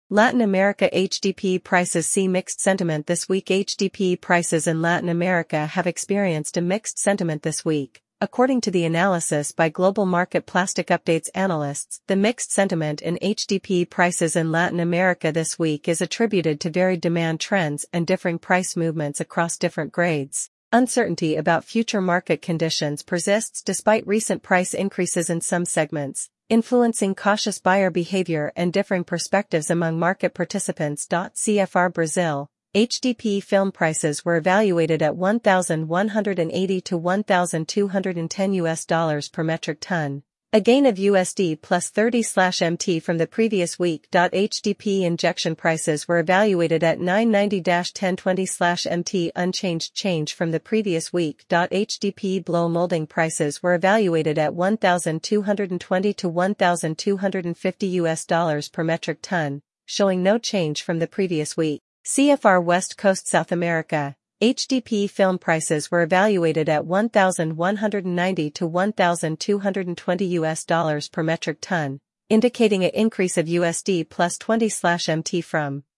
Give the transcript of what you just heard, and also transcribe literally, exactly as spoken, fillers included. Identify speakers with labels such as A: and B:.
A: Latin America H D P prices see mixed sentiment this week. H D P prices in Latin America have experienced a mixed sentiment this week. According to the analysis by Global Market Plastic Updates analysts, the mixed sentiment in H D P prices in Latin America this week is attributed to varied demand trends and differing price movements across different grades. Uncertainty about future market conditions persists despite recent price increases in some segments, influencing cautious buyer behavior and differing perspectives among market participants. C F R Brazil, H D P film prices were evaluated at one thousand one hundred eighty to one thousand two hundred ten U S dollars per metric ton, a gain of U S D plus thirty M T from the previous week. H D P injection prices were evaluated at nine ninety to ten twenty M T, unchanged change from the previous week. H D P blow molding prices were evaluated at one thousand two hundred twenty to one thousand two hundred fifty U S dollars per metric ton, showing no change from the previous week. C F R West Coast South America, H D P film prices were evaluated at one thousand one hundred ninety to one thousand two hundred twenty U S dollars per metric ton, indicating an increase of U S D plus twenty M T from